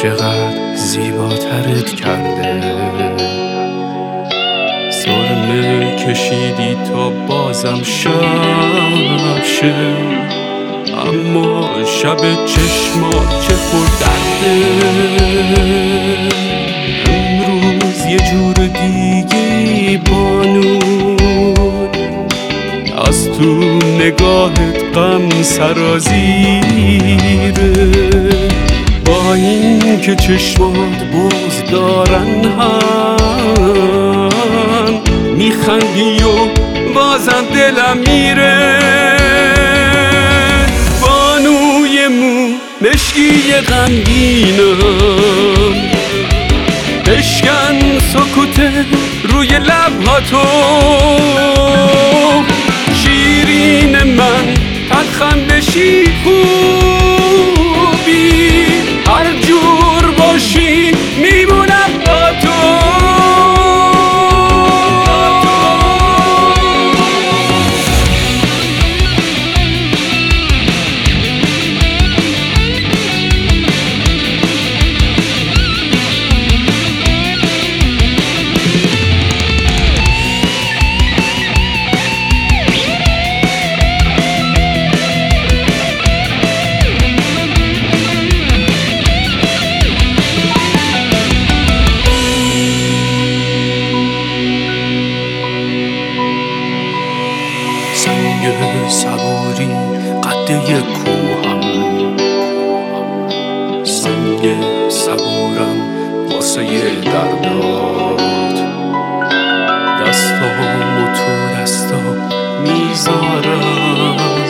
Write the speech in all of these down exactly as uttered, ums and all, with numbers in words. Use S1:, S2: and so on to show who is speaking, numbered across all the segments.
S1: چقدر زیباترت کرده، سرمه کشیدی تا بازم شب شه، اما شب چشمات چه پردرده. امروز یه جور دیگه بانون از تو نگاهت غم سرازیره، با این که چشمات بغض دارن هم میخندی و بازم دلم میره. بانوی مو مشکی غمگینم، بشکن سکوت روی لبهاتو، شیرین من تلخم بشی خوبی، هر جور باشی میمونم با تو. سنگ صبوری قده کوهم، سنگ صبورم واسه دردات، دستامو تو دستام میذارم،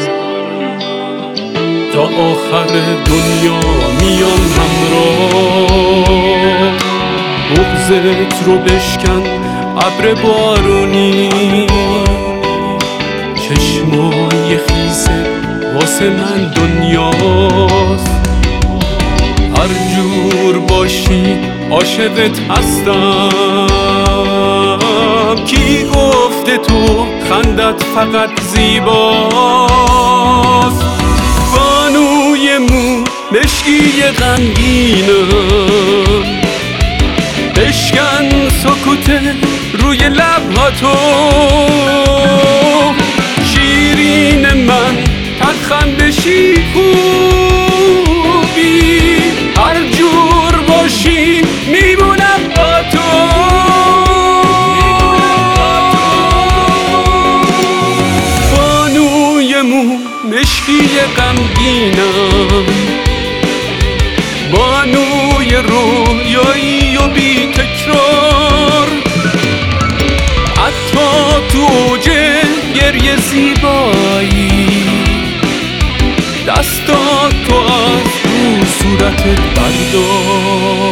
S1: تا آخر دنیا میام همراه. بغضت رو بشکن ابر بارونی، چشمای خیزه واسه من دنیاست، هر جور باشی عاشقت هستم. کی گفته تو خندت فقط زیباست؟ بانوی مو مشکی غمگینم، بشکن سکوت روی لبهاتو، شیرین من تلخم بشی خوبی، هر جور باشی میمونم با تو. بانوی مو مشکی غمگینم، بانوی رویایی و بی تکرار، حتی تو اوج گریه زیبایی، دستات تو از رو صورتت بردار.